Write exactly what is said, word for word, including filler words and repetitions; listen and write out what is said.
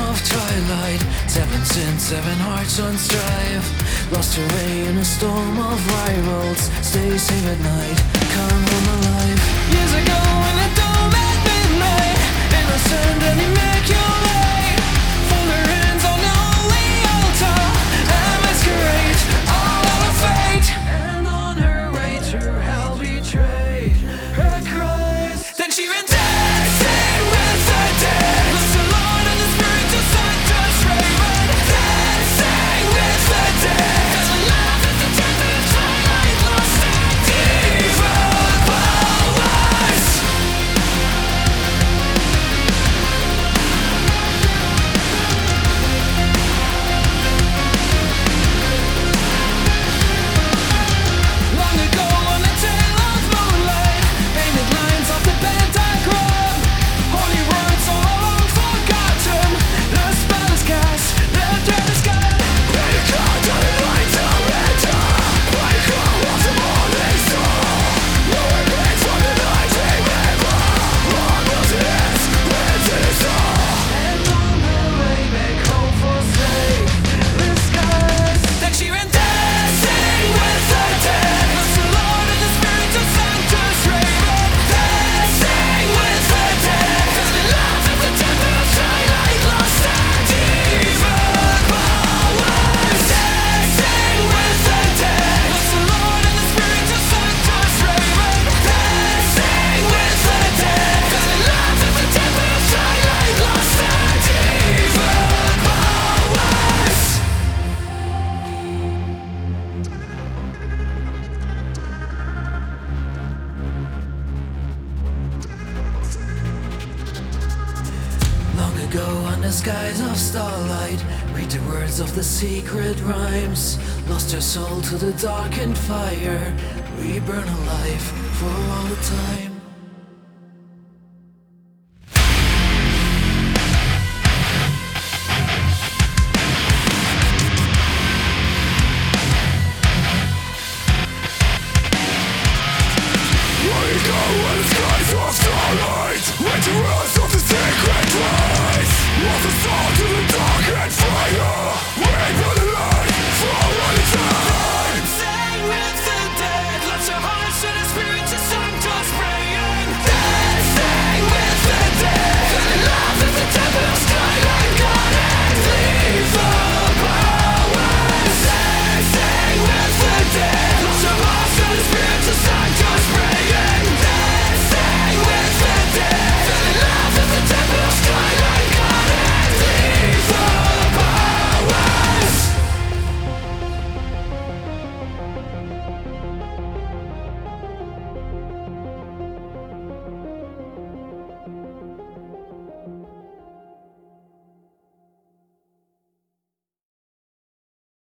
of twilight. Seven sins, seven hearts on strife. Lost her way in a storm of rivals. Stay safe at night, come home alive. Years ago in a dome at midnight, innocent and immaculate. Fold her hands on the holy altar and masquerade all our fate. And on her way to hell betrayed her cries. Then she ran dancing with the dead. Lost the Lord and the Spirit to set us raven. Dancing with the dead. Cause my love is the death of twilight, lost and evil powers. Long ago on the tail of moonlight, painted lines off the pentagram. Holy words all along forgotten. The spell is cast, the dirt is gone. When you call down the light of winter, when you call off the morning star, no regrets for the night remember. Long was it is, when it is all. And on the way back home for safe, the skies. Then she ran dancing with the dead. Lost the Lord and the Spirit to Santa's raven. Dancing with the dead. Cause the love is the death of twilight, lost and evil powers. Dancing with the dead. Lost the Lord and the Spirit to Santa's raven. Dancing with the dead. Cause the love is the death of twilight, lost and evil powers. Long ago on the skies of starlight, read the words of the secret rhymes. Lost her soul to the darkened fire. We burn alive for all the time.